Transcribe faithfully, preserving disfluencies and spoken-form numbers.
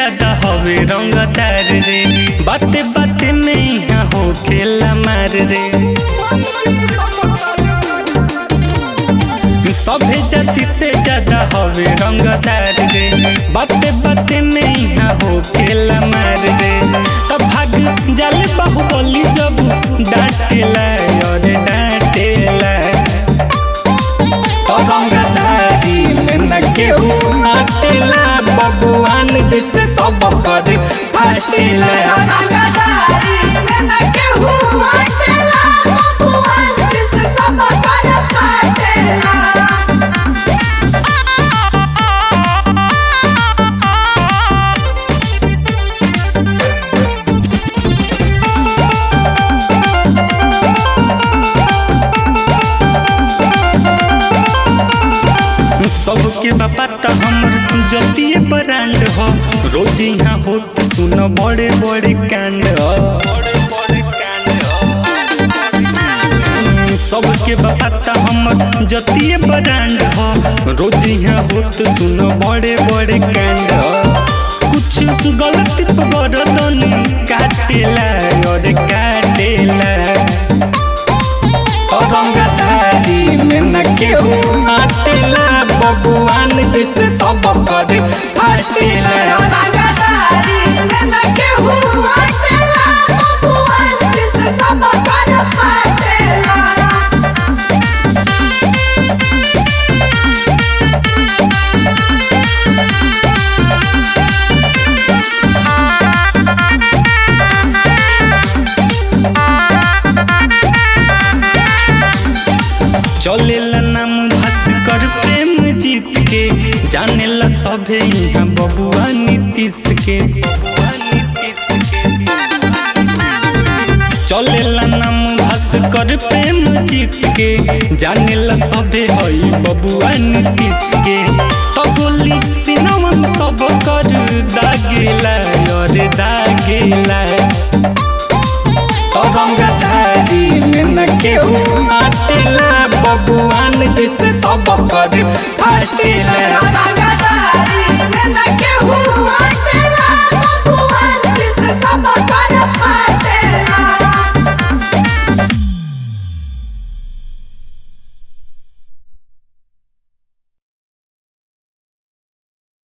ज्यादा हवे रंगदार रे, बाते बाते में यहाँ हो खेला मार रे। सभे जाति से ज्यादा हवे रंगदार रे, बाते बाते में यहाँ हो खेला मार रे। तब भाग जाले बाहुबली जब डांटेला और डांटेला, तो रंगदारी में न केहू आटेला, बबुआन जैसे सब कर फाटेला। रंगदारी में न केहू आटेला, बबुआन जैसे सब कर फाटेला। सबके बापा त हमर जतिये ब्रांड हो, रोज यहाँ होत सुन बड़े बड़े कांड हो। सबके बापा त हमर जतिये ब्रांड हो, रोज यहाँ होत सुन बड़े बड़े कांड हो। कुछ गलती बरदन काटेला और काटेला, रंगदारी में न केहू आटेला, बबुआन जैसे सब कर फाटेला। रंगदारी में न केहू आटेला, बबुआन जैसे सब कर फाटेला। चलेला नाम भास्कर प्रेम जीत के, जानेला सभे यहाँ बबुआ नीतीश के। चलेला नाम भास्कर प्रेम जीत के, जानेला सभे हई बबुआ नीतीश के। तो गोली सिनेमा में सब कर दागेला और दागेला, रंगदारी में न केहू आटेला, बबुआन जैसे सब कर फाटेला। रंगदारी में न केहू आटेला।